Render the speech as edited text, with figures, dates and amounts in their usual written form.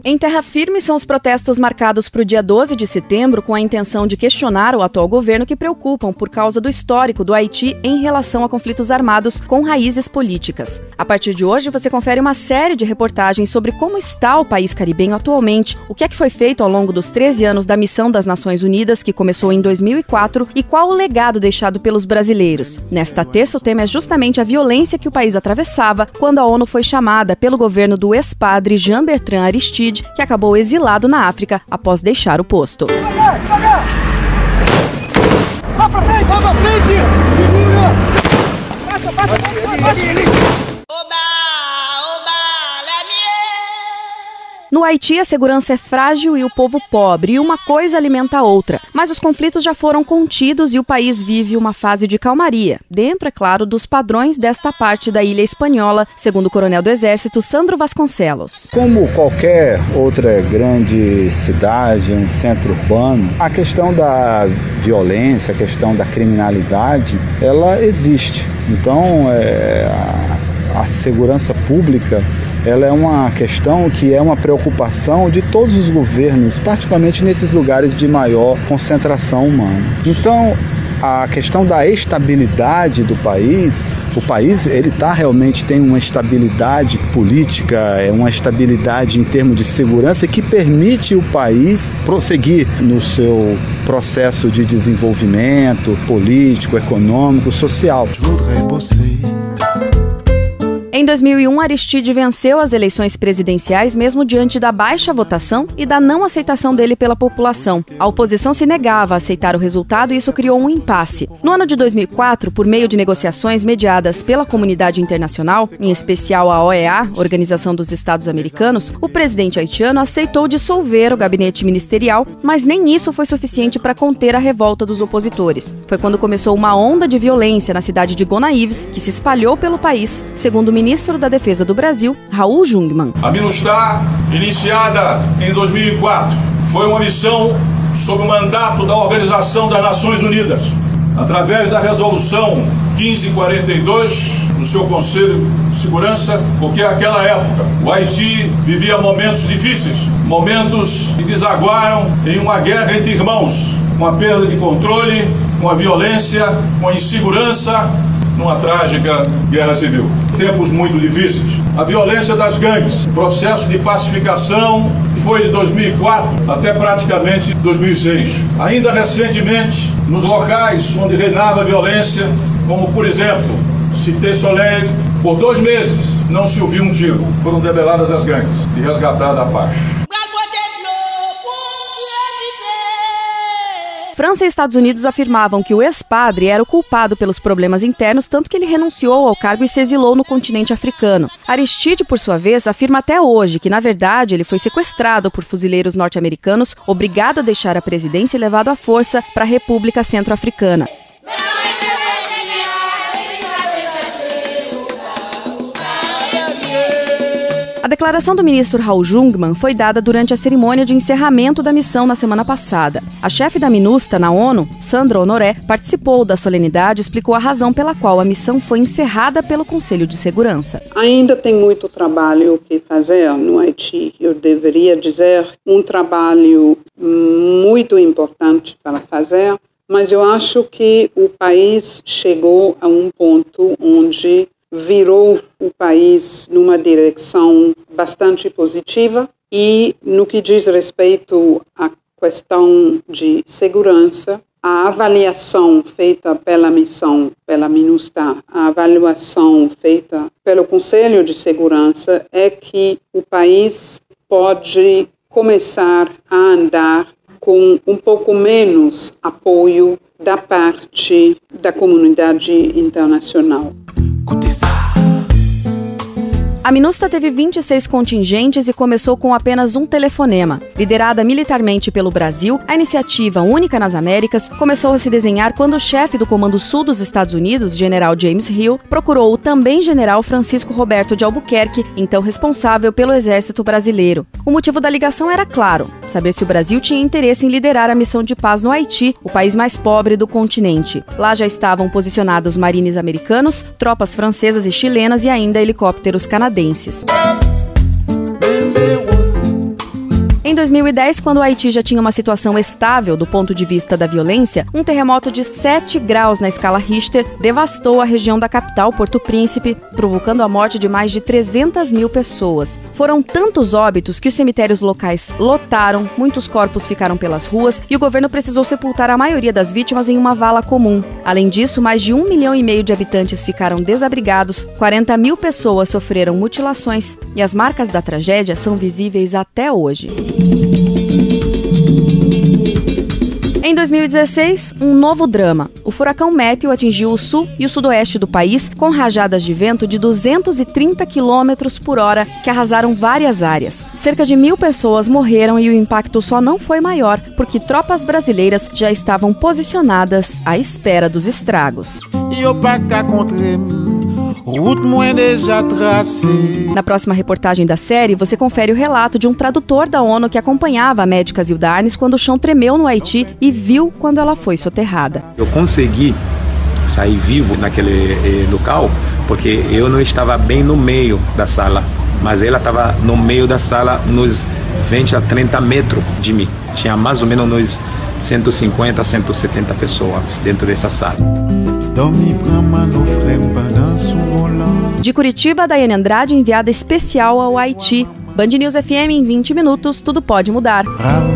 Em terra firme são os protestos marcados para o dia 12 de setembro com a intenção de questionar o atual governo que preocupam por causa do histórico do Haiti em relação a conflitos armados com raízes políticas. A partir de hoje você confere uma série de reportagens sobre como está o país caribenho atualmente, o que é que foi feito ao longo dos 13 anos da Missão das Nações Unidas, que começou em 2004, e qual o legado deixado pelos brasileiros. Nesta terça o tema é justamente a violência que o país atravessava quando a ONU foi chamada pelo governo do ex-padre Jean-Bertrand Aristide, que acabou exilado na África após deixar o posto. Vá pra frente! Passa! No Haiti, a segurança é frágil e o povo pobre, e uma coisa alimenta a outra. Mas os conflitos já foram contidos e o país vive uma fase de calmaria, dentro, é claro, dos padrões desta parte da ilha espanhola, segundo o coronel do Exército, Sandro Vasconcelos. Como qualquer outra grande cidade, um centro urbano, a questão da violência, a questão da criminalidade, ela existe. Então, a segurança pública, ela é uma questão que é uma preocupação de todos os governos, particularmente nesses lugares de maior concentração humana. Então, a questão da estabilidade do país, o país ele realmente tem uma estabilidade política, uma estabilidade em termos de segurança que permite o país prosseguir no seu processo de desenvolvimento político, econômico, social. Em 2001, Aristide venceu as eleições presidenciais mesmo diante da baixa votação e da não aceitação dele pela população. A oposição se negava a aceitar o resultado e isso criou um impasse. No ano de 2004, por meio de negociações mediadas pela comunidade internacional, em especial a OEA, Organização dos Estados Americanos, o presidente haitiano aceitou dissolver o gabinete ministerial, mas nem isso foi suficiente para conter a revolta dos opositores. Foi quando começou uma onda de violência na cidade de Gonaïves, que se espalhou pelo país, segundo o ministro da Defesa do Brasil, Raul Jungmann. A MINUSTAH, iniciada em 2004, foi uma missão sob o mandato da Organização das Nações Unidas, através da resolução 1542 do seu Conselho de Segurança, porque naquela época o Haiti vivia momentos difíceis, momentos que desaguaram em uma guerra entre irmãos, com a perda de controle, com a violência, com a insegurança, numa trágica guerra civil. Tempos muito difíceis. A violência das gangues, processo de pacificação que foi de 2004 até praticamente 2006. Ainda recentemente, nos locais onde reinava a violência, como por exemplo, Cité Soleil, por 2 meses não se ouviu um tiro. Foram debeladas as gangues e resgatada a paz. França e Estados Unidos afirmavam que o ex-padre era o culpado pelos problemas internos, tanto que ele renunciou ao cargo e se exilou no continente africano. Aristide, por sua vez, afirma até hoje que, na verdade, ele foi sequestrado por fuzileiros norte-americanos, obrigado a deixar a presidência e levado à força para a República Centro-Africana. A declaração do ministro Raul Jungmann foi dada durante a cerimônia de encerramento da missão na semana passada. A chefe da MINUSTAH na ONU, Sandra Honoré, participou da solenidade e explicou a razão pela qual a missão foi encerrada pelo Conselho de Segurança. Ainda tem muito trabalho que fazer no Haiti. Eu deveria dizer um trabalho muito importante para fazer, mas eu acho que o país chegou a um ponto onde virou o país numa direção bastante positiva e, no que diz respeito à questão de segurança, a avaliação feita pela missão, pela MINUSTAH, a avaliação feita pelo Conselho de Segurança é que o país pode começar a andar com um pouco menos apoio da parte da comunidade internacional. A MINUSTAH teve 26 contingentes e começou com apenas um telefonema. Liderada militarmente pelo Brasil, a iniciativa única nas Américas começou a se desenhar quando o chefe do Comando Sul dos Estados Unidos, general James Hill, procurou o também general Francisco Roberto de Albuquerque, então responsável pelo Exército Brasileiro. O motivo da ligação era claro, saber se o Brasil tinha interesse em liderar a missão de paz no Haiti, o país mais pobre do continente. Lá já estavam posicionados marines americanos, tropas francesas e chilenas e ainda helicópteros canadenses. Em 2010, quando o Haiti já tinha uma situação estável do ponto de vista da violência, um terremoto de 7 graus na escala Richter devastou a região da capital, Porto Príncipe, provocando a morte de mais de 300 mil pessoas. Foram tantos óbitos que os cemitérios locais lotaram, muitos corpos ficaram pelas ruas e o governo precisou sepultar a maioria das vítimas em uma vala comum. Além disso, mais de 1,5 milhão de habitantes ficaram desabrigados, 40 mil pessoas sofreram mutilações e as marcas da tragédia são visíveis até hoje. Em 2016, um novo drama. O furacão Matthew atingiu o sul e o sudoeste do país com rajadas de vento de 230 km por hora que arrasaram várias áreas. Cerca de 1.000 pessoas morreram e o impacto só não foi maior porque tropas brasileiras já estavam posicionadas à espera dos estragos. Na próxima reportagem da série, você confere o relato de um tradutor da ONU que acompanhava a médica Zilda Arnes quando o chão tremeu no Haiti e viu quando ela foi soterrada. Eu consegui sair vivo naquele local porque eu não estava bem no meio da sala, mas ela estava no meio da sala, nos 20 a 30 metros de mim. Tinha mais ou menos uns 150, 170 pessoas dentro dessa sala. De Curitiba, Daiane Andrade, enviada especial ao Haiti. Band News FM em 20 minutos, tudo pode mudar.